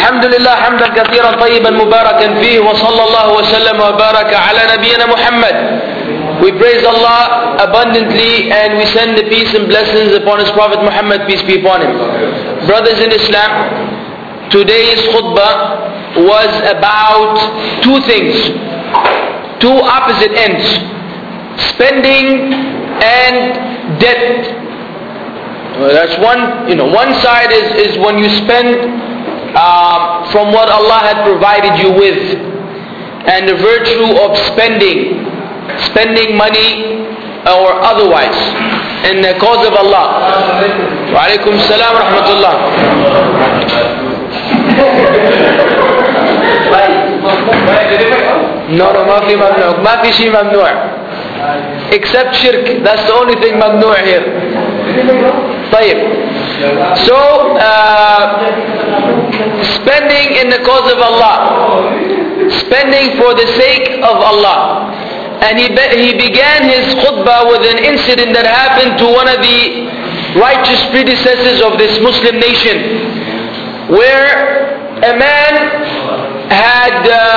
الحمد لله حمدا كثيرا طيبا مباركا فيه وصلى الله وسلم وبارك على نبينا محمد. We praise Allah abundantly and we send the peace and blessings upon His Prophet Muhammad, peace be upon him. Brothers in Islam, today's khutbah was about two things, two opposite ends: spending and debt. That's one side is when you spend from what Allah had provided you with, and the virtue of spending money or otherwise in the cause of Allah. Wa alaikum salam wa rahmatullah. No, ما في شيء ممنوع except shirk. That's the only thing ممنوع here. طيب. So spending in the cause of Allah, spending for the sake of Allah. And he began his khutbah with an incident that happened to one of the righteous predecessors of this Muslim nation, where a man had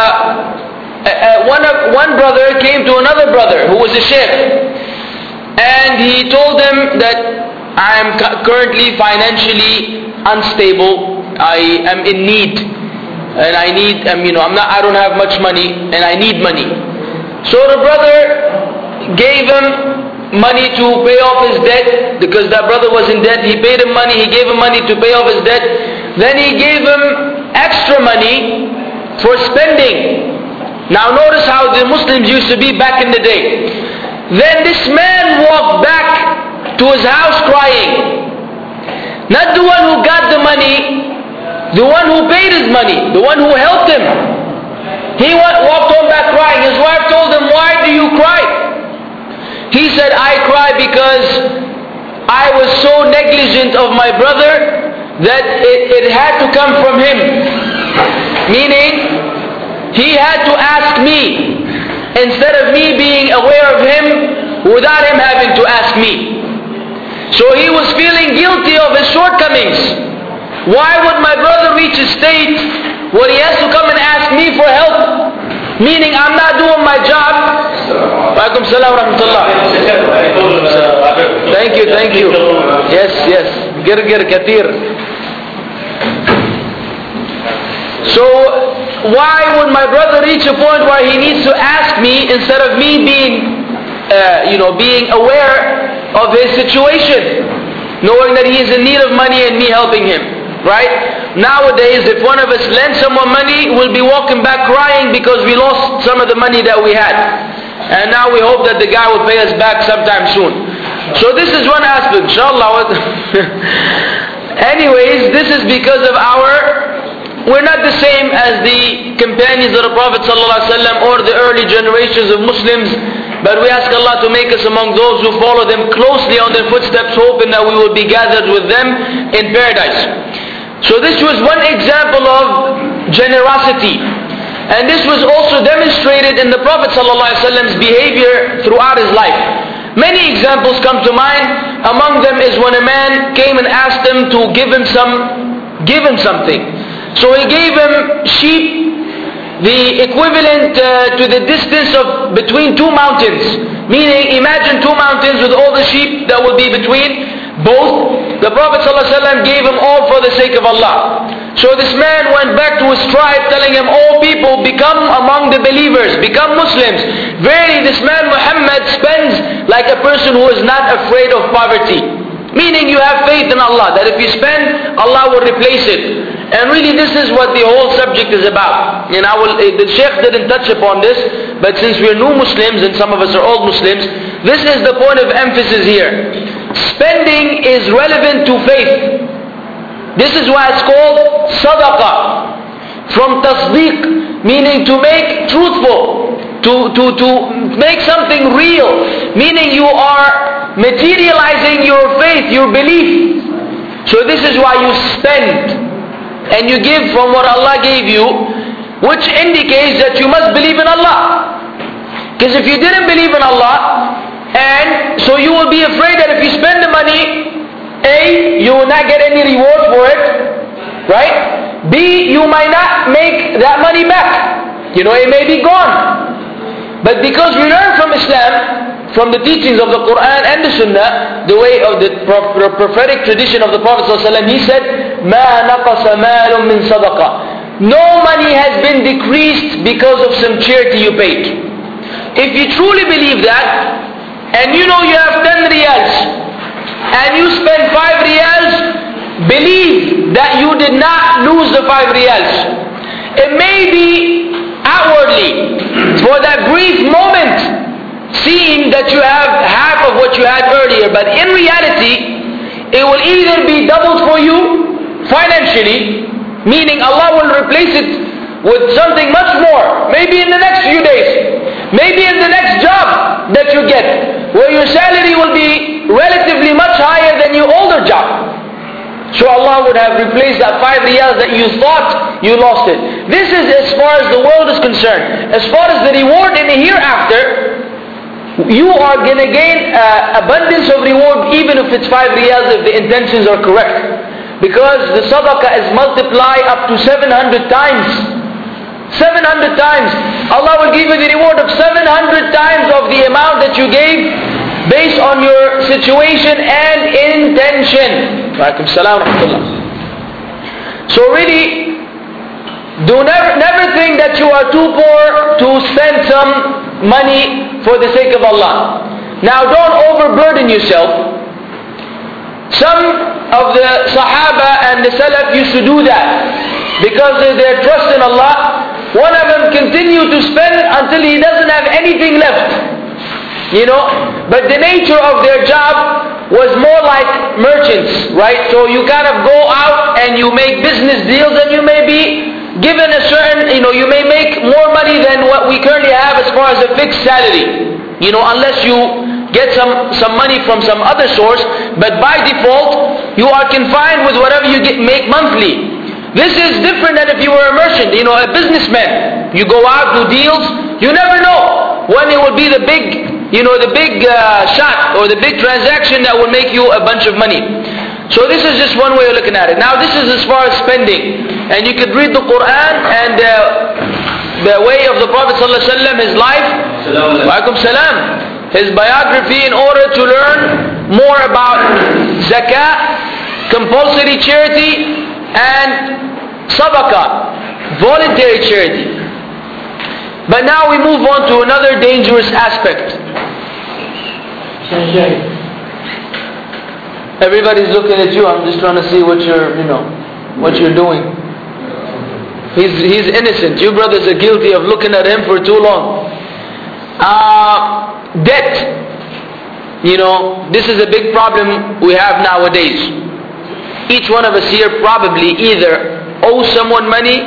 one brother came to another brother who was a sheikh, and he told him that I am currently financially unstable. I am in need, and I don't have much money, and I need money. So the brother gave him money to pay off his debt, because that brother was in debt. He paid him money, he gave him money to pay off his debt. Then he gave him extra money for spending. Now notice how the Muslims used to be back in the day. Then this man walked back to his house crying. Not the one who got the money, the one who paid his money, the one who helped him. He walked home back crying. His wife told him, "Why do you cry?" He said, "I cry because I was so negligent of my brother that it had to come from him." Meaning, he had to ask me instead of me being aware of him without him having to ask me. So he was feeling guilty of his shortcomings. Why would my brother reach a state where he has to come and ask me for help? Meaning I'm not doing my job. Walaikum salam wa rahmatullah. Thank you. Yes. Girgir kathir. So why would my brother reach a point where he needs to ask me instead of me being aware of his situation, knowing that he is in need of money and me helping him? Right? Nowadays, if one of us lends someone money, we'll be walking back crying because we lost some of the money that we had. And now we hope that the guy will pay us back sometime soon. So this is one aspect, inshallah. Anyways, this is because of we're not the same as the companions of the Prophet ﷺ or the early generations of Muslims, but we ask Allah to make us among those who follow them closely on their footsteps, hoping that we will be gathered with them in paradise. So this was one example of generosity, and this was also demonstrated in the Prophet ﷺ's behavior throughout his life. Many examples come to mind. Among them is when a man came and asked him to give him something. So he gave him sheep, the equivalent to the distance of between two mountains. Meaning, imagine two mountains with all the sheep that will be between both. The Prophet ﷺ gave him all for the sake of Allah. So this man went back to his tribe telling him, "All people, become among the believers, become Muslims. Verily this man Muhammad spends like a person who is not afraid of poverty." Meaning you have faith in Allah, that if you spend, Allah will replace it. And really this is what the whole subject is about. And the Shaykh didn't touch upon this, but since we're new Muslims and some of us are old Muslims, this is the point of emphasis here. Spending is relevant to faith. This is why it's called sadaqah. From tasdeeq, meaning to make truthful, to make something real, meaning you are materializing your faith, your belief. So this is why you spend and you give from what Allah gave you, which indicates that you must believe in Allah. Because if you didn't believe in Allah, and so you will be afraid that if you spend the money, A, you will not get any reward for it, right? B, you might not make that money back. You know, it may be gone. But because we learn from Islam, from the teachings of the Quran and the Sunnah, the way of the prophetic tradition of the Prophet ﷺ, he said, مَا نَقَصَ مَالٌ مِّن صَدَقَةٍ. No money has been decreased because of some charity you paid. If you truly believe that, and you know you have 10 riyals, and you spend 5 riyals, believe that you did not lose the 5 riyals. It may be outwardly, for that brief moment, seem that you have half of what you had earlier, but in reality, it will either be doubled for you financially, meaning Allah will replace it with something much more, maybe in the next few days, maybe in the next job that you get, where your salary will be relatively much higher than your older job. So Allah would have replaced that 5 riyals that you thought you lost it. This is as far as the world is concerned. As far as the reward in the hereafter, you are going to gain abundance of reward even if it's 5 riyals if the intentions are correct. Because the sadaqah is multiplied up to 700 times. 700 times. Allah will give you the reward of 700 times of the amount that you gave based on your situation and intention. Walaikum salam wa rahmatullah. So really, do never think that you are too poor to spend some money for the sake of Allah. Now don't overburden yourself. Some of the Sahaba and the Salaf used to do that because of their trust in Allah. One of them continued to spend until he doesn't have anything left. You know, but the nature of their job was more like merchants, right? So you kind of go out and you make business deals and you may be given a certain, you may make more money than what we currently have as far as a fixed salary. Unless you get some money from some other source, but by default, you are confined with whatever you make monthly. This is different than if you were a merchant, a businessman. You go out, do deals, you never know when it will be the big shot or the big transaction that will make you a bunch of money. So this is just one way of looking at it. Now this is as far as spending. And you could read the Quran and the way of the Prophet ﷺ, his life, Walaikum salam, his biography, in order to learn more about zakah, compulsory charity, and sadaqah, voluntary charity. But now we move on to another dangerous aspect. Everybody's looking at you. I'm just trying to see what you're doing. He's innocent. You brothers are guilty of looking at him for too long. Debt. This is a big problem we have nowadays. Each one of us here probably either owes someone money,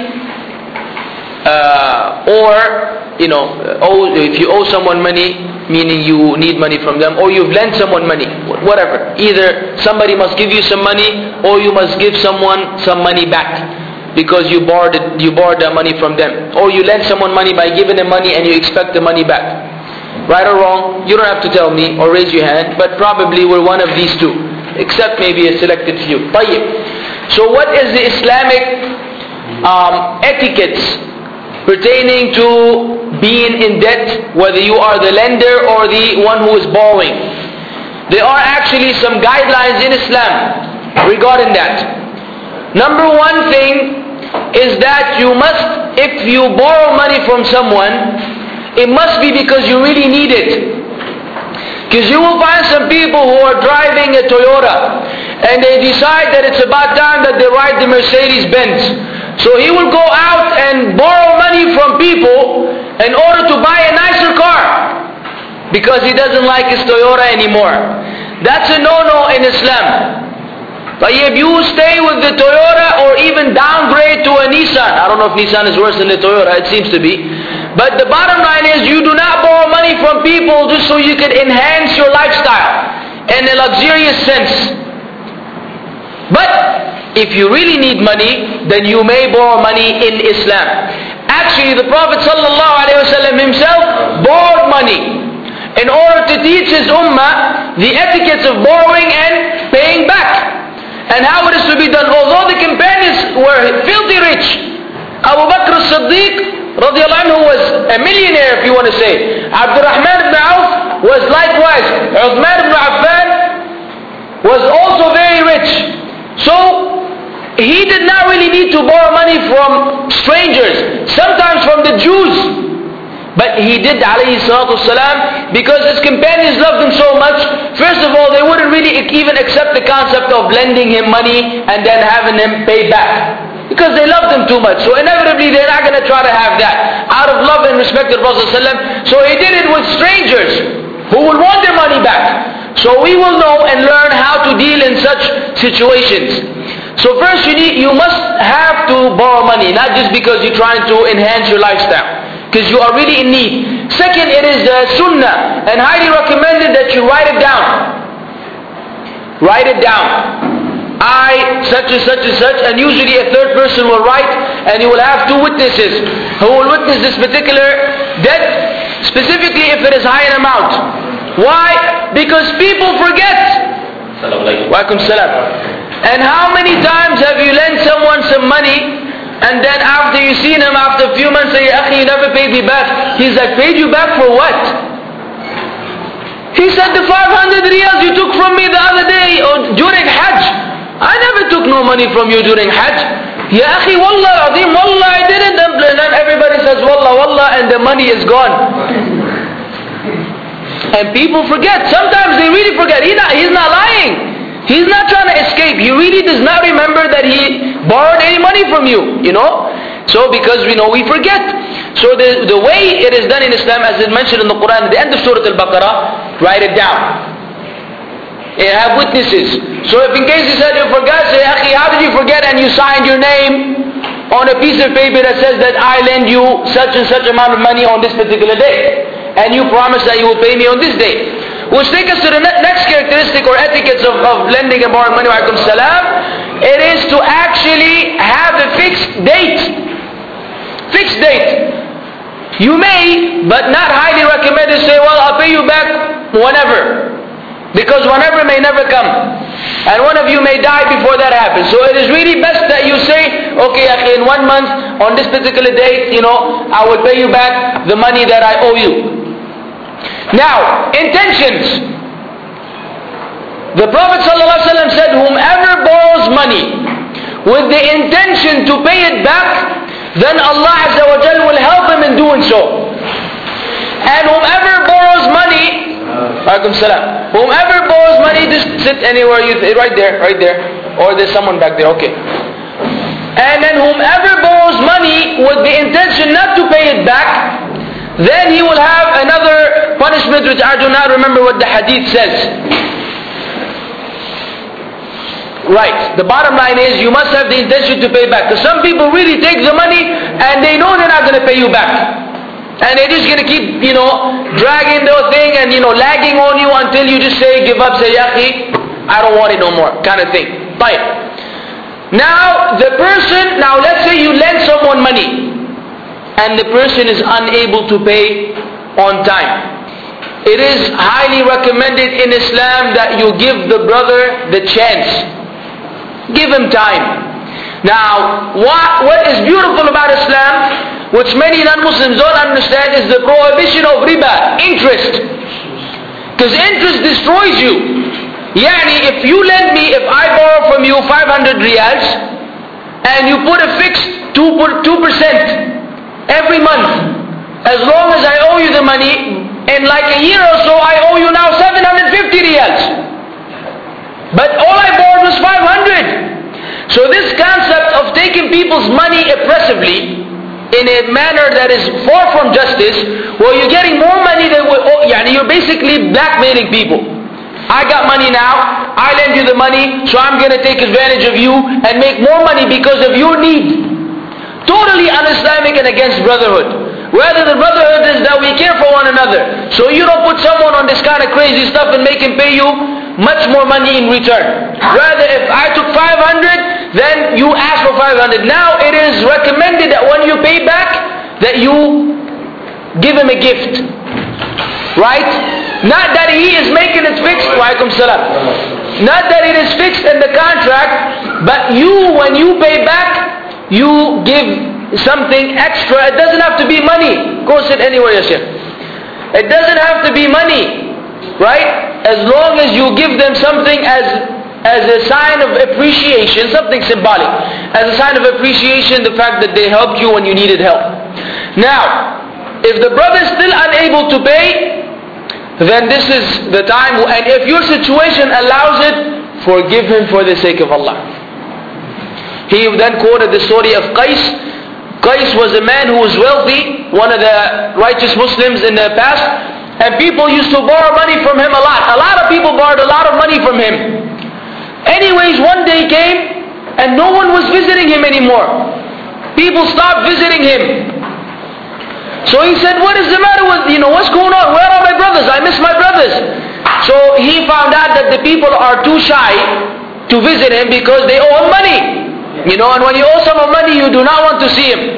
if you owe someone money, meaning you need money from them, or you've lent someone money, whatever. Either somebody must give you some money, or you must give someone some money back because you borrowed that money from them, or you lent someone money by giving them money and you expect the money back. Right or wrong? You don't have to tell me or raise your hand, but probably we're one of these two, except maybe a selected few. طيب. So what is the Islamic etiquettes pertaining to being in debt, whether you are the lender or the one who is borrowing? There are actually some guidelines in Islam regarding that. Number one thing is that you must, if you borrow money from someone, it must be because you really need it. Because you will find some people who are driving a Toyota and they decide that it's about time that they ride the Mercedes-Benz. So he will go out and borrow money from people in order to buy a nicer car because he doesn't like his Toyota anymore. That's a no-no in Islam. But if you stay with the Toyota or even downgrade to a Nissan, I don't know if Nissan is worse than the Toyota, it seems to be. But the bottom line is you do not borrow money from people just so you can enhance your lifestyle in a luxurious sense. But if you really need money, then you may borrow money in Islam. Actually, the Prophet ﷺ himself borrowed money in order to teach his ummah the etiquettes of borrowing and paying back. and how it is to be done. Although the companions were filthy rich, Abu Bakr as-Siddiq radiallahu anhu was a millionaire, if you want to say. Abdurrahman ibn Auf was likewise. Uthman ibn Affan was also very rich. So he did not really need to borrow money from strangers, sometimes from the Jews. But he did, alayhi salatu wasalam, because his companions loved him so much. First of all, they wouldn't really even accept the concept of lending him money and then having him pay back, because they loved him too much. So inevitably they're not going to try to have that out of love and respect to the Prophet ﷺ. So he did it with strangers who will want their money back. So we will know and learn how to deal in such situations. So first you must have to borrow money, not just because you're trying to enhance your lifestyle, because you are really in need. Second, it is sunnah and highly recommended that you write it down. Write it down. I, such and such and such, and usually a third person will write, and you will have two witnesses who will witness this particular debt, specifically if it is high in amount. Why? Because people forget. Walaikum salam. And how many times have you lent someone some money, and then after you seen him after a few months say, Akhi, you never paid me back. He's like, paid you back for what? He said, the 500 riyals you took from me the other day or during Hajj. I never took no money from you during Hajj. Ya Akhi, Wallah, Azim, Wallah, I didn't. And then everybody says, Wallah, Wallah, and the money is gone. And people forget. Sometimes they really forget. He's not lying. He's not trying to escape. He really does not remember that he borrowed any money from you, you know. So because we know we forget. So the way it is done in Islam, as it mentioned in the Quran at the end of Surah Al-Baqarah, write it down. And have witnesses. So if in case you said you forgot, say, Akhi, how did you forget? And you signed your name on a piece of paper that says that I lend you such and such amount of money on this particular day. And you promise that you will pay me on this day. Which takes us to the next characteristic or etiquettes of lending and borrowing money. Walaikum salam. It is to actually have a fixed date. Fixed date. You may, but not highly recommended, say, well, I'll pay you back whenever. Because whenever may never come. And one of you may die before that happens. So it is really best that you say, okay, in 1 month, on this particular date, you know, I will pay you back the money that I owe you. Now, intentions. The Prophet ﷺ said, whomever borrows money with the intention to pay it back, then Allah Azza wa Jal will help him in doing so. And whomever borrows money, whomever borrows money, just sit anywhere, right there, or there's someone back there, okay. And then whomever borrows money with the intention not to pay it back, then he will have another punishment, which I do not remember what the hadith says. Right. The bottom line is you must have the intention to pay back. Because some people really take the money and they know they're not going to pay you back. And they're just going to keep, dragging the thing and, lagging on you until you just say, give up, say, Yaqi, I don't want it no more, kind of thing. Fine. Now, let's say you lend someone money, and the person is unable to pay on time. It is highly recommended in Islam that you give the brother the chance. Give him time. Now, what is beautiful about Islam, which many non-Muslims don't understand, is the prohibition of riba, interest. Because interest destroys you. Yani, if you lend me, if I borrow from you 500 riyals, and you put a fixed 2%, every month, as long as I owe you the money, in like a year or so I owe you now 750 riyals. But all I borrowed was 500. So this concept of taking people's money oppressively in a manner that is far from justice, where you're getting more money than you're basically blackmailing people. I got money now, I lend you the money, so I'm going to take advantage of you and make more money because of your need. Totally un-Islamic and against brotherhood. Rather, the brotherhood is that we care for one another. So you don't put someone on this kind of crazy stuff and make him pay you much more money in return. Rather, if I took 500, then you ask for 500. Now it is recommended that when you pay back, that you give him a gift. Right? Not that he is making it fixed. Walaikum salam. Not that it is fixed in the contract, but you, when you pay back, you give something extra. It doesn't have to be money. Go sit anywhere, ya Sheikh. It doesn't have to be money, right? As long as you give them something as a sign of appreciation, something symbolic, as a sign of appreciation, the fact that they helped you when you needed help. Now, if the brother is still unable to pay, then this is the time, and if your situation allows it, forgive him for the sake of Allah. He then quoted the story of Qais. Qais was a man who was wealthy, one of the righteous Muslims in the past, and people used to borrow money from him a lot. A lot of people borrowed a lot of money from him. Anyways, one day came and no one was visiting him anymore. People stopped visiting him. So he said, what is the matter with, what's going on? Where are my brothers? I miss my brothers. So he found out that the people are too shy to visit him because they owe him money. And when you owe someone money, you do not want to see him.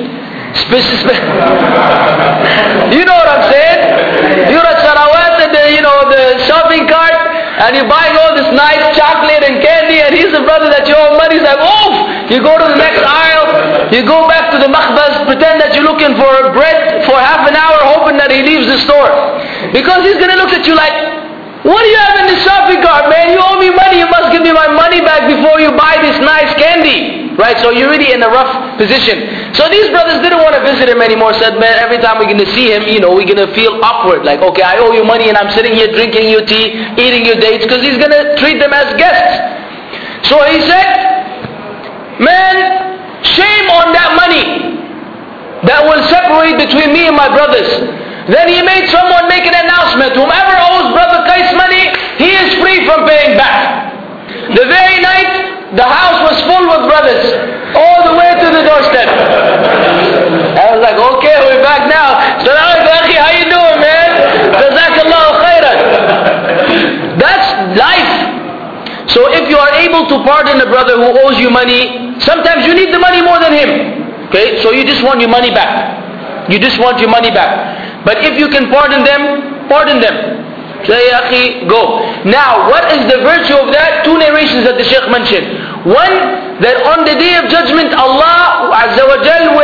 You know what I'm saying? You're at Sarawat and the shopping cart, and you're buying all this nice chocolate and candy, and he's the brother that you owe money. He's like, oof! You go to the next aisle, you go back to the makhbaz, pretend that you're looking for bread for half an hour, hoping that he leaves the store. Because he's going to look at you like, what do you have in the shopping cart, man? You owe me money, you must give me my money back before you buy this nice candy. Right, so you're really in a rough position. So these brothers didn't want to visit him anymore. Said, man, every time we're going to see him, we're going to feel awkward. Like, okay, I owe you money and I'm sitting here drinking your tea, eating your dates, because he's going to treat them as guests. So he said, man, shame on that money that will separate between me and my brothers. Then he made someone make an announcement. Whomever owes Brother Qais money, he is free from paying back. The very night, the house was full with brothers, all the way to the doorstep. I was like, okay, we're back now. Salaam alaikum, how you doing, man? Jazakallahu khairan. That's life. So if you are able to pardon a brother who owes you money, sometimes you need the money more than him. Okay, so you just want your money back. You just want your money back. But if you can pardon them, pardon them. Say, Akhi, go. Now, what is the virtue of that? Two narrations that the Shaykh mentioned. One, that on the day of judgment, Allah Azza wa Jal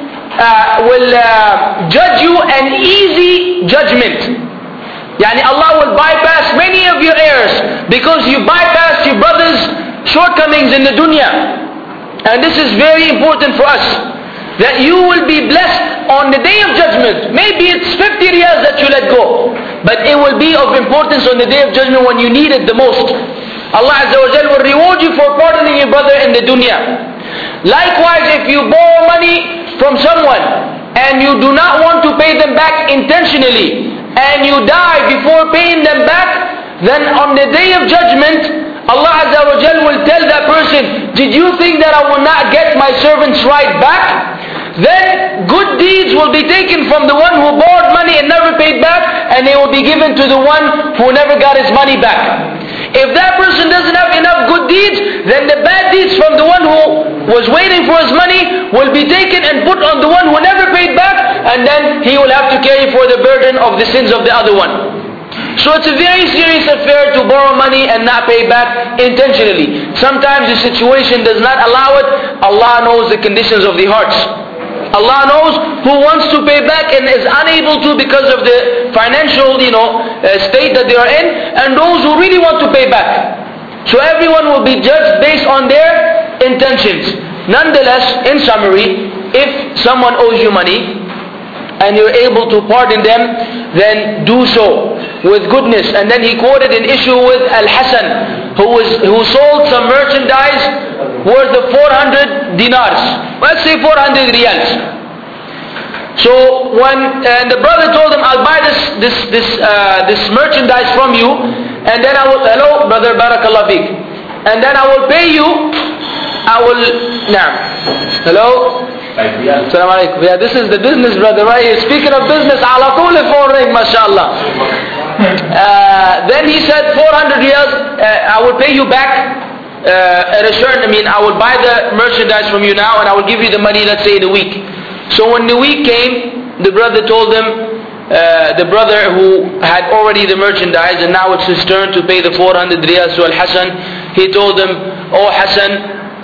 will judge you an easy judgment. Yani Allah will bypass many of your errors because you bypassed your brother's shortcomings in the dunya. And this is very important for us, that you will be blessed on the day of judgment. Maybe it's 50 riyals that you let go, but it will be of importance on the day of judgment when you need it the most. Allah Azza wa Jal will reward you for pardoning your brother in the dunya. Likewise, if you borrow money from someone and you do not want to pay them back intentionally, and you die before paying them back, then on the day of judgment, Allah Azza wa Jal will tell that person, did you think that I will not get my servant's right back? Then good deeds will be taken from the one who borrowed money and never paid back, and they will be given to the one who never got his money back. If that person doesn't have enough good deeds, then the bad deeds from the one who was waiting for his money will be taken and put on the one who never paid back, and then he will have to carry for the burden of the sins of the other one. So it's a very serious affair to borrow money and not pay back intentionally. Sometimes the situation does not allow it. Allah knows the conditions of the hearts. Allah knows who wants to pay back and is unable to because of the financial, state that they are in, and those who really want to pay back. So everyone will be judged based on their intentions. Nonetheless, in summary, if someone owes you money and you're able to pardon them, then do so with goodness. And then he quoted an issue with Al-Hasan, who sold some merchandise worth of 400 dinars. Let's say 400 riyals. So when the brother told him, I'll buy this merchandise from you, and then I will, hello brother, barakallah feek, and then I will pay you, hello? Assalamu alaikum. Yeah, this is the business brother right here. Speaking of business, ala kulli phone ring, mashallah. Then he said 400 riyals, I will pay you back at a certain, I will buy the merchandise from you now and I will give you the money, let's say in a week. So when the week came, the brother told him, the brother who had already the merchandise and now it's his turn to pay the 400 riyals to Al-Hasan. He told him, "Oh Hasan,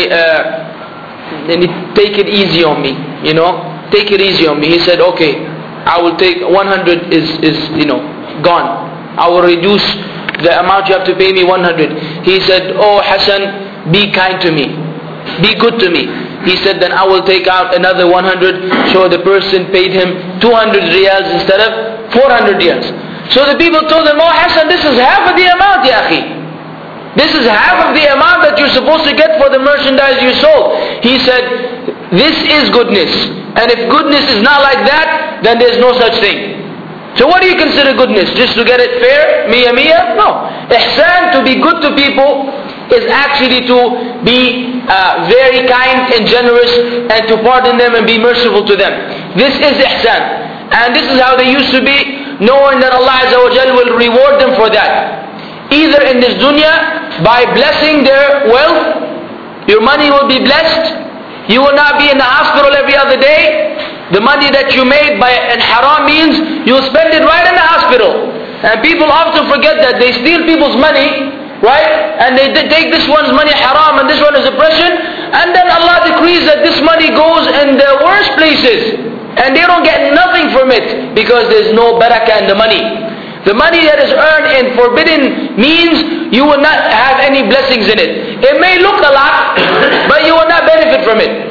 take it easy on me, take it easy on me." He said, "Okay, I will take 100 is gone. I will reduce the amount you have to pay me 100. He said, "Oh Hasan, be kind to me, be good to me." He said, "Then I will take out another 100. So the person paid him 200 riyals instead of 400 riyals. So the people told him, "Oh Hasan, this is half of the amount, ya akhi. This is half of the amount that you're supposed to get for the merchandise you sold." He said, "This is goodness. And if goodness is not like that, then there's no such thing." So what do you consider goodness? Just to get it fair? Mia mia? No. Ihsan, to be good to people, is actually to be very kind and generous and to pardon them and be merciful to them. This is ihsan. And this is how they used to be, knowing that Allah Azza wa Jal will reward them for that. Either in this dunya, by blessing their wealth, your money will be blessed. You will not be in the hospital every other day. The money that you made in haram means you will spend it right in the hospital. And people often forget that. They steal people's money, right? And they take this one's money haram and this one is oppression. And then Allah decrees that this money goes in the worst places. And they don't get nothing from it because there's no barakah in the money. The money that is earned in forbidden means you will not have any blessings in it. It may look a lot, but you will not benefit from it.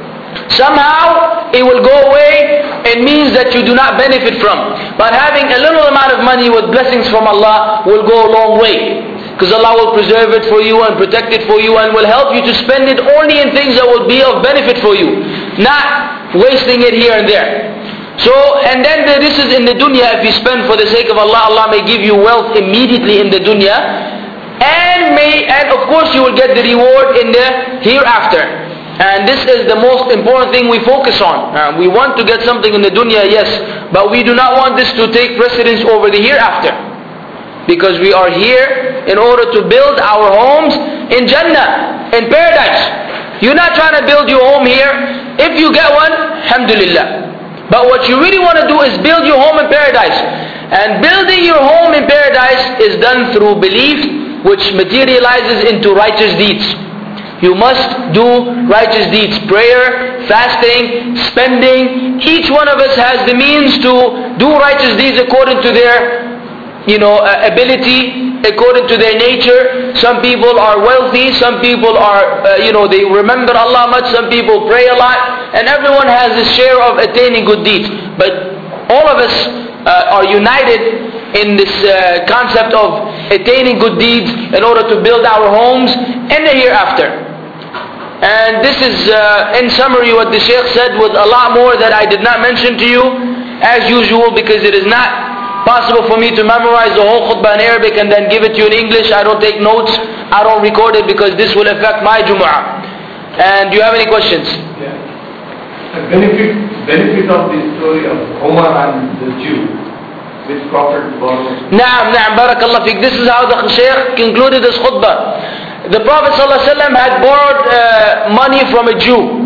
Somehow it will go away. It means that you do not benefit from. But having a little amount of money with blessings from Allah will go a long way. Because Allah will preserve it for you and protect it for you and will help you to spend it only in things that will be of benefit for you. Not wasting it here and there. So, and then this is in the dunya. If you spend for the sake of Allah, Allah may give you wealth immediately in the dunya. And of course you will get the reward in the hereafter. And this is the most important thing we focus on. We want to get something in the dunya, yes. But we do not want this to take precedence over the hereafter. Because we are here in order to build our homes in Jannah, in paradise. You're not trying to build your home here. If you get one, alhamdulillah. But what you really want to do is build your home in paradise. And building your home in paradise is done through belief, which materializes into righteous deeds. You must do righteous deeds. Prayer, fasting, spending. Each one of us has the means to do righteous deeds according to their ability, according to their nature. Some people are wealthy, some people are, they remember Allah much, some people pray a lot, and everyone has a share of attaining good deeds. But all of us are united in this concept of attaining good deeds in order to build our homes in the hereafter. And this is in summary what the Shaykh said, with a lot more that I did not mention to you as usual, because it is not possible for me to memorize the whole khutbah in Arabic and then give it to you in English. I don't take notes, I don't record it, because this will affect my Jumu'ah. And do you have any questions? Yeah. The benefit of the story of Umar and the Jew, which Prophet borrowed. Naam, barakallah fiqh. This is how the Shaykh concluded his khutbah. The Prophet ﷺ had borrowed money from a Jew.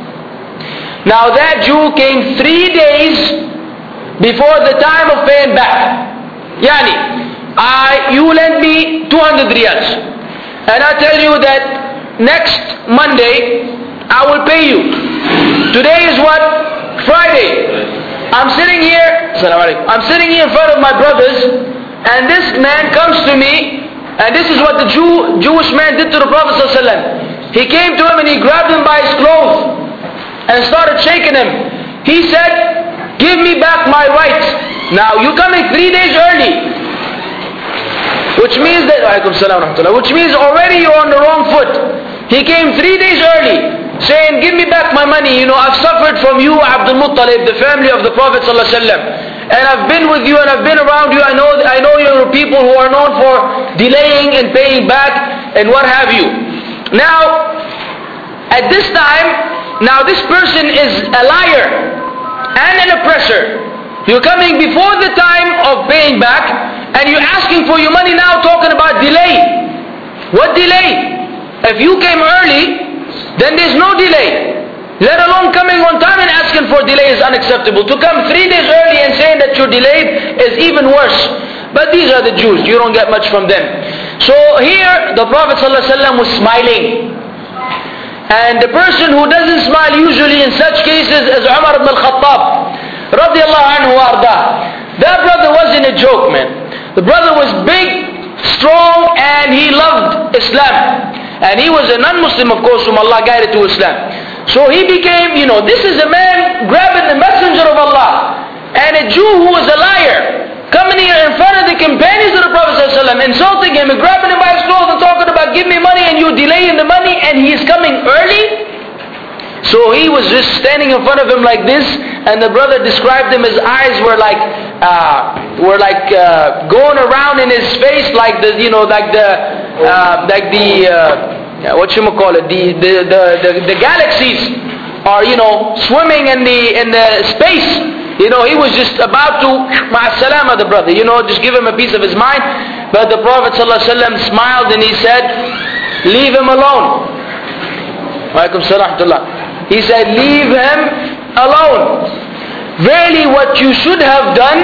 Now that Jew came 3 days before the time of paying back. Yani, you lend me 200 riyals. And I tell you that next Monday, I will pay you. Today is what? Friday. I'm sitting here in front of my brothers, and this man comes to me, and this is what the Jewish man did to the Prophet ﷺ. He came to him and he grabbed him by his clothes and started shaking him. He said, "Give me back my rights." Now you're coming 3 days early, which means already you're on the wrong foot. He came 3 days early, saying, "Give me back my money. I've suffered from you, Abdul Muttalib, the family of the Prophet ﷺ. And I've been with you and I've been around you. I know you're people who are known for delaying and paying back and what have you." Now, at this time, now this person is a liar and an oppressor. You're coming before the time of paying back, and you're asking for your money now, talking about delay. What delay? If you came early, then there's no delay. Let alone coming on time and asking for delay is unacceptable. To come 3 days early and saying that you're delayed is even worse. But these are the Jews, you don't get much from them. So here the Prophet ﷺ was smiling. And the person who doesn't smile usually in such cases is Umar ibn al-Khattab radiallahu anhu arda. That brother wasn't a joke, man. The brother was big, strong, and he loved Islam. And he was a non-Muslim, of course, whom Allah guided to Islam. So he became, this is a man grabbing the messenger of Allah. And a Jew who was a liar, coming here in front of the companions of the Prophet ﷺ, insulting him and grabbing him by his clothes and talking about, give me money, and you're delaying the money, and he is coming early. So he was just standing in front of him like this, and the brother described him, his eyes were like going around in his face like the galaxies are swimming in the space. He was just about to ma'as-salama the brother, just give him a piece of his mind. But the Prophet ﷺ smiled and he said, leave him alone. Walaikum salam. He said, leave him alone. Verily what you should have done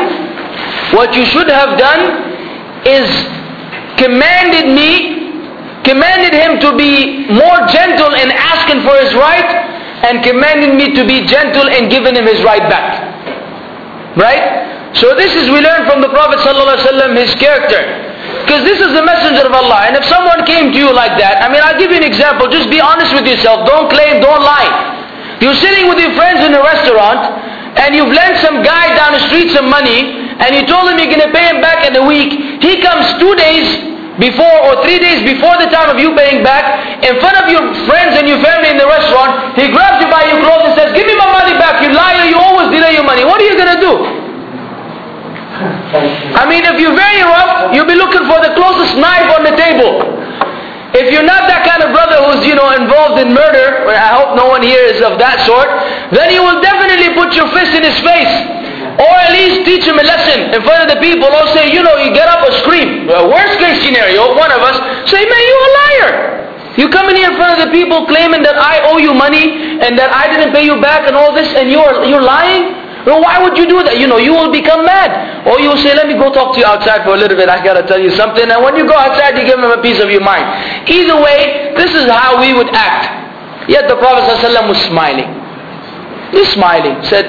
is commanded him to be more gentle in asking for his right, and commanded me to be gentle in giving him his right back. Right? So this is, we learn from the Prophet ﷺ his character. Because this is the messenger of Allah. And if someone came to you like that, I'll give you an example. Just be honest with yourself. Don't claim, don't lie. You're sitting with your friends in a restaurant, and you've lent some guy down the street some money, and you told him you're going to pay him back in a week. He comes 2 days before or 3 days before the time of you paying back, in front of your friends and your family in the restaurant. He grabs you by your clothes and says, give me my money back, you liar, you always delay your money. What are you going to do? If you're very rough, you'll be looking for the closest knife on the table. If you're not that kind of brother who's involved in murder, I hope no one here is of that sort, then you will definitely put your fist in his face. Or at least teach him a lesson in front of the people, or say, you get up or scream. Worst case scenario, one of us, say, man, you're a liar. You come in here in front of the people claiming that I owe you money and that I didn't pay you back and all this, and you're lying? Well, why would you do that? You will become mad. Or you will say, let me go talk to you outside for a little bit. I got to tell you something. And when you go outside, you give him a piece of your mind. Either way, this is how we would act. Yet the Prophet ﷺ was smiling. He was smiling. Said,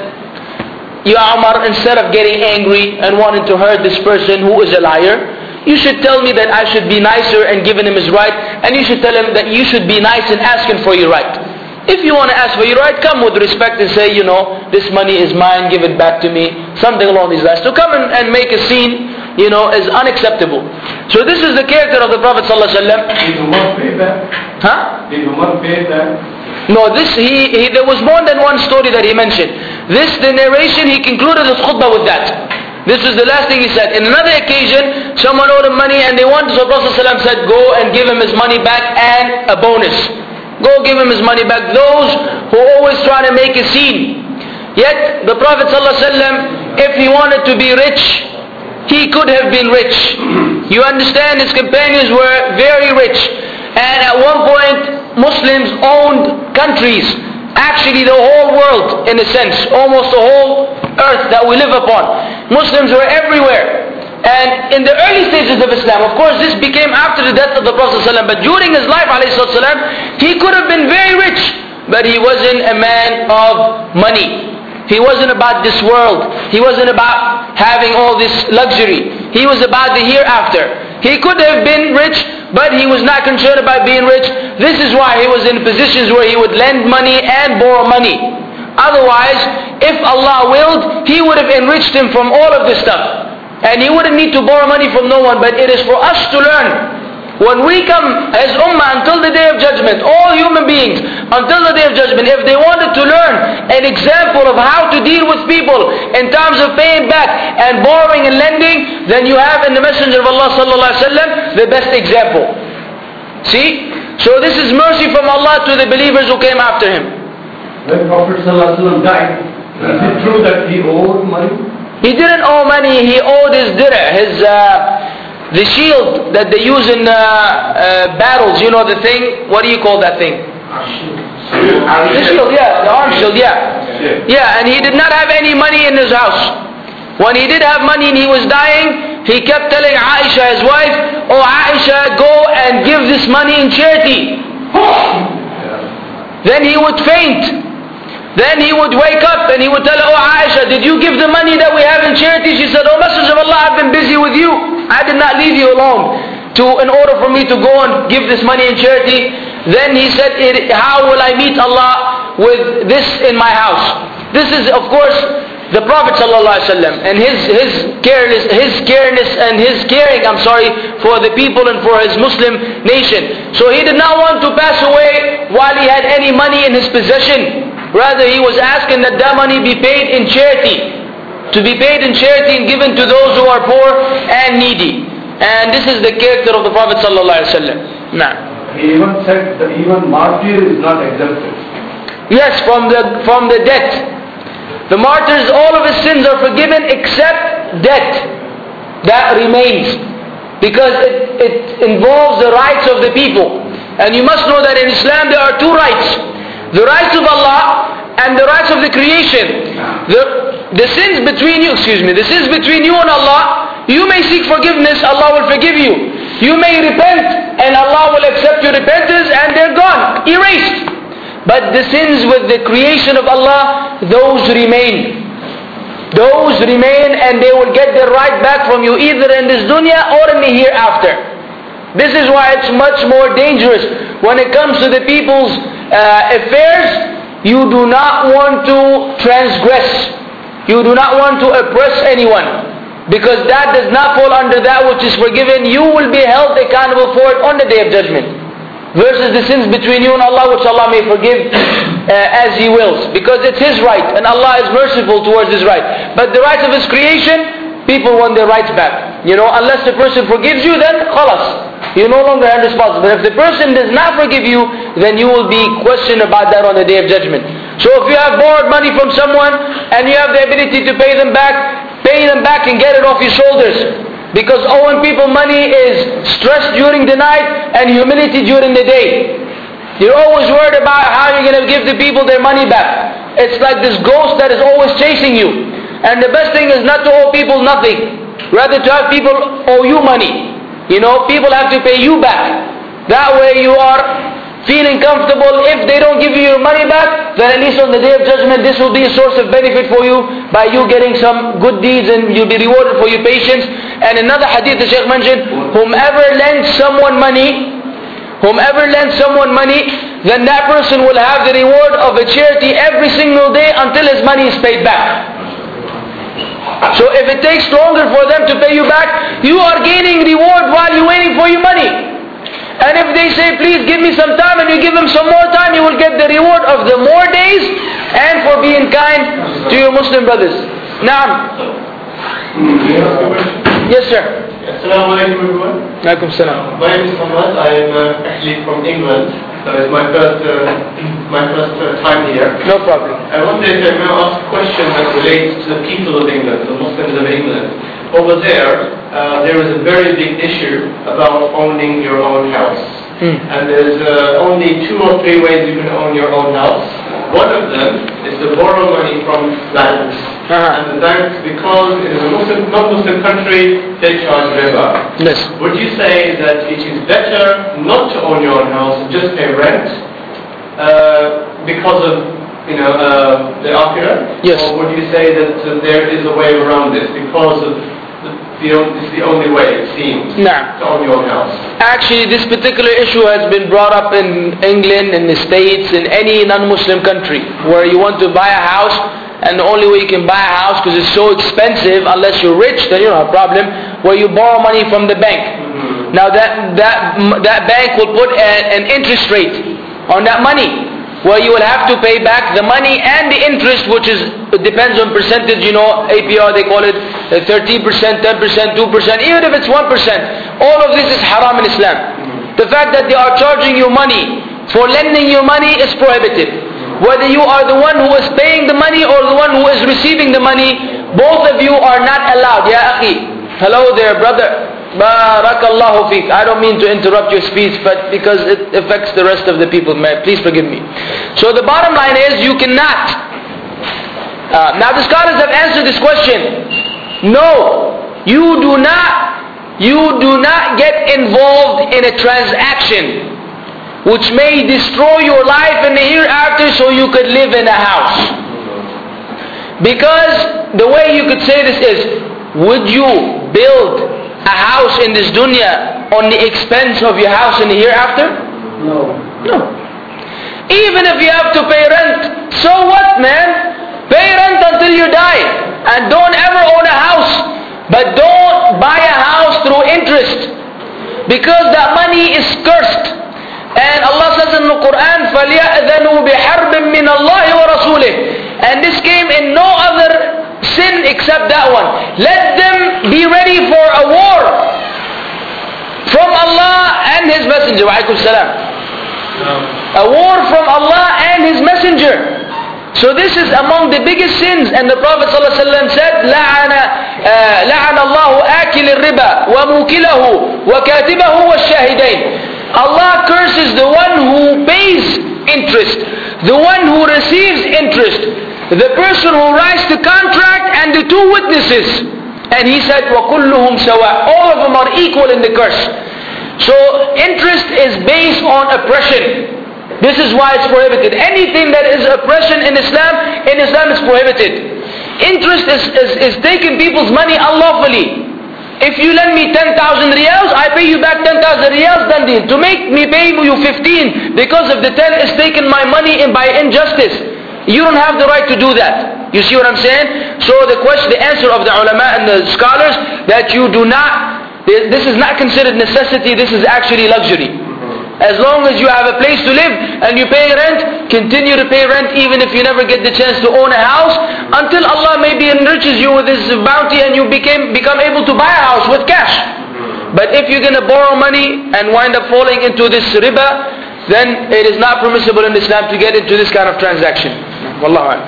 Ya Umar, instead of getting angry and wanting to hurt this person who is a liar, you should tell me that I should be nicer and giving him his right. And you should tell him that you should be nice and asking for your right. If you want to ask for your right, come with respect and say, this money is mine, give it back to me. Something along these lines. To come and make a scene, is unacceptable. So this is the character of the Prophet ﷺ. Did Umar pay that? Huh? Did Umar pay that? No, there was more than one story that he mentioned. The narration, he concluded his khutbah with that. This was the last thing he said. In another occasion, someone owed him money and they wanted, so Prophet ﷺ said, go and give him his money back and a bonus. Go give him his money back. Those who always try to make a scene. Yet the Prophet ﷺ, if he wanted to be rich, he could have been rich. You understand, his companions were very rich. And at one point, Muslims owned countries. Actually the whole world, in a sense. Almost the whole earth that we live upon. Muslims were everywhere. And in the early stages of Islam, of course this became after the death of the Prophet ﷺ, but during his life ﷺ, he could have been very rich, but he wasn't a man of money. He wasn't about this world. He wasn't about having all this luxury. He was about the hereafter. He could have been rich, but he was not concerned about being rich. This is why he was in positions where he would lend money and borrow money. Otherwise, if Allah willed, He would have enriched him from all of this stuff. And he wouldn't need to borrow money from no one. But it is for us to learn. When we come as ummah until the day of judgment, all human beings until the day of judgment, if they wanted to learn an example of how to deal with people in terms of paying back and borrowing and lending, then you have in the Messenger of Allah sallallahu alaihi wasallam the best example. See? So this is mercy from Allah to the believers who came after him. When Prophet sallallahu alaihi wasallam died, is it true that he owed money? He didn't owe money, he owed his dirah, the shield that they use in battles, the thing, what do you call that thing? The shield, yeah, the arm shield, yeah. Yeah, and he did not have any money in his house. When he did have money and he was dying, he kept telling Aisha, his wife, "Oh Aisha, go and give this money in charity." Then he would faint. Then he would wake up and he would tell her, "Oh Aisha, did you give the money that we have in charity?" She said, "Oh Messenger of Allah, I've been busy with you. I did not leave you alone in order for me to go and give this money in charity." Then he said, "How will I meet Allah with this in my house?" This is of course the Prophet ﷺ and his careness and his caring, for the people and for his Muslim nation. So he did not want to pass away while he had any money in his possession. Rather, he was asking that money be paid in charity, to be paid in charity and given to those who are poor and needy. And this is the character of the Prophet ﷺ. Nah. He even said that even martyr is not exempted. Yes, from the debt. The martyrs, all of his sins are forgiven except debt. That remains. Because it involves the rights of the people. And you must know that in Islam there are two rights. The rights of Allah and the rights of the creation. The sins between you, the sins between you and Allah, you may seek forgiveness, Allah will forgive you. You may repent and Allah will accept your repentance and they're gone, erased. But the sins with the creation of Allah, those remain. Those remain and they will get their right back from you either in this dunya or in the hereafter. This is why it's much more dangerous when it comes to the people's affairs. You do not want to transgress. You do not want to oppress anyone. Because that does not fall under that which is forgiven. You will be held accountable for it on the Day of Judgment. Versus the sins between you and Allah, which Allah may forgive as He wills. Because it's His right, and Allah is merciful towards His right. But the rights of His creation, people want their rights back. Unless the person forgives you, then khalas. You're no longer responsible. But if the person does not forgive you, then you will be questioned about that on the Day of Judgment. So if you have borrowed money from someone, and you have the ability to pay them back and get it off your shoulders. Because owing people money is stress during the night and humility during the day. You're always worried about how you're going to give the people their money back. It's like this ghost that is always chasing you. And the best thing is not to owe people nothing. Rather to have people owe you money. People have to pay you back. That way you are feeling comfortable. If they don't give you your money back, then at least on the Day of Judgment, this will be a source of benefit for you by you getting some good deeds and you'll be rewarded for your patience. And another hadith the Shaykh mentioned, whomever lends someone money, then that person will have the reward of a charity every single day until his money is paid back. So if it takes longer for them to pay you back, you are gaining reward while you're waiting for your money. And if they say, please give me some time, and you give them some more time, you will get the reward of the more days and for being kind to your Muslim brothers. Naam. Yes, sir. Assalamu alaikum everyone. Alaikum salam. My name is Muhammad. I am actually from England. It's my first time here. No problem. I wanted to ask a question that relates to the people of England, the Muslims of England. Over there is a very big issue about owning your own house. And there's only 2 or 3 ways you can own your own house. One of them is to borrow money from banks. And the banks, because it is a non-Muslim country, they charge riba. Yes. Would you say that it is better not to own your own house and just pay rent because of the akhirah? Yes. Or would you say that there is a way around this because of it's the only way, it seems, to own your own house? Actually, this particular issue has been brought up in England, in the States, in any non-Muslim country, where you want to buy a house, and the only way you can buy a house, because it's so expensive, unless you're rich, then you don't have a problem, where you borrow money from the bank. Now that bank will put an interest rate on that money, where you will have to pay back the money and the interest, which depends on percentage, APR they call it, 13%, 10%, 2%, even if it's 1%. All of this is haram in Islam. The fact that they are charging you money for lending you money is prohibited. Whether you are the one who is paying the money or the one who is receiving the money, both of you are not allowed. Ya akhi, hello there brother. Barakallahu feek. I don't mean to interrupt your speech, but because it affects the rest of the people, please forgive me. So the bottom line is, you cannot. Now the scholars have answered this question. No, you do not get involved in a transaction which may destroy your life in the hereafter so you could live in a house. Because the way you could say this is, would you build a house in this dunya on the expense of your house in the hereafter? No. No. Even if you have to pay rent, so what, man? Pay rent until you die. And don't ever own a house. But don't buy a house through interest. Because that money is cursed. And Allah says in the Quran, فَلْيَأْذَنُوا بِحَرْبٍ مِّنَ اللَّهِ وَرَسُولِهِ. And this came in no other sin except that one. Let them be ready for a war from Allah and His Messenger. Wa alaikum salam. A war from Allah and His Messenger. So this is among the biggest sins. And the Prophet ﷺ said, لَعَنَ اللَّهُ آكِلِ الرِّبَى وَمُوكِلَهُ وَكَاتِبَهُ وَالشَّاهِدَيْنِ. Allah curses the one who pays interest, the one who receives interest, the person who writes the contract, and the two witnesses. And he said, وَكُلُّهُمْ سَوَاء. All of them are equal in the curse. So interest is based on oppression. This is why it's prohibited. Anything that is oppression in Islam is prohibited. Interest is taking people's money unlawfully. If you lend me 10,000 riyals, I pay you back 10,000 riyals, done deal. To make me pay you 15 because of the 10 is taking my money by injustice. You don't have the right to do that. You see what I'm saying? So the answer of the ulama and the scholars, that you do not, this is not considered necessity, this is actually luxury. As long as you have a place to live and you pay rent, continue to pay rent even if you never get the chance to own a house, until Allah maybe enriches you with His bounty and you become able to buy a house with cash. But if you're going to borrow money and wind up falling into this riba, then it is not permissible in Islam to get into this kind of transaction. Wallahu a'lam.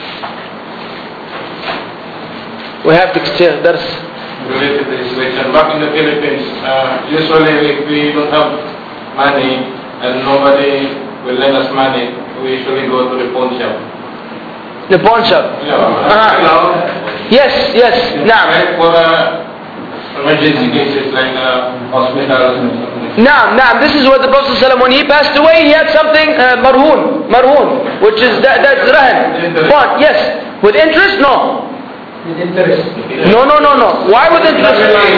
We have to share dars. Related to this question, back in the Philippines, usually if we don't have money and nobody will lend us money, we usually go to the pawn shop. The pawn shop? Yeah. Yes, nah. Right, for emergency cases like hospitals and something. Nah, this is what the Prophet ﷺ, when he passed away, he had something, marhoon, which is, that's rahan. Pawn, yes. With interest? No. With interest. No. Why with interest?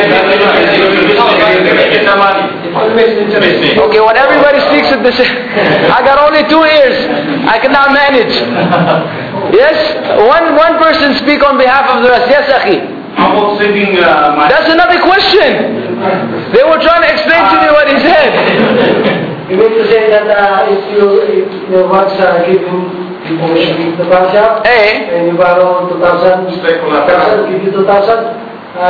Okay, when everybody speaks at the same, I got only 2 ears. I cannot manage. Yes? One person speak on behalf of the rest. Yes, Akhi. How about saving money? That's another question. They were trying to explain to me what he said. You mean to say that if your works are given the pawn shop, and you borrow 2,000, give you 2,000,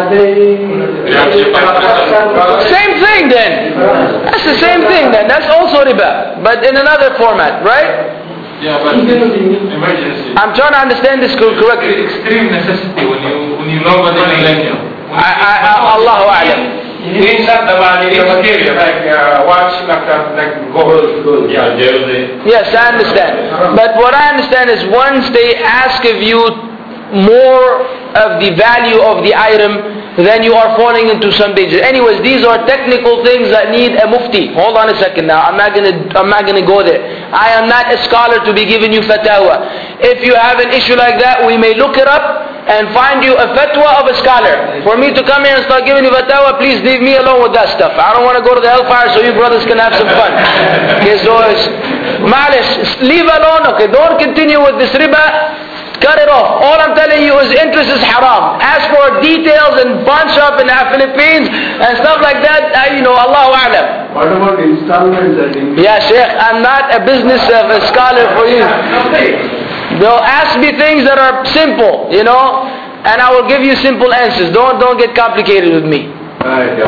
same thing then. That's the same thing then. That's also riba, but in another format, right? Yeah, but emergency. I'm trying to understand this correctly. Extreme necessity when you know what they lend you. Allahu A'lam. It's not the money, it's material, like watch, like gold. Yeah, jewelry. Yes, I understand. But what I understand is once they ask of you more of the value of the item, then you are falling into some danger. Anyways, these are technical things that need a mufti. Hold on a second now. I'm not gonna go there. I am not a scholar to be giving you fatwa. If you have an issue like that, we may look it up and find you a fatwa of a scholar. For me to come here and start giving you fatwa, please leave me alone with that stuff. I don't want to go to the hellfire so you brothers can have some fun. Okay, so malish, leave alone. Okay, don't continue with this riba. Cut it off. All I'm telling you is interest is haram. As for details and pawn shop in the Philippines and stuff like that, Allahu A'lam. What about installments? Yeah, Sheikh, I'm not a business scholar for you. They'll ask me things that are simple, and I will give you simple answers. Don't get complicated with me.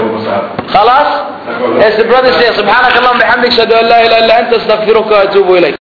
خلاص? As the brother says, سبحانك اللهم وبحمدك أشهد أن لا إله إلا أنت أستغفرك وأتوب إليك.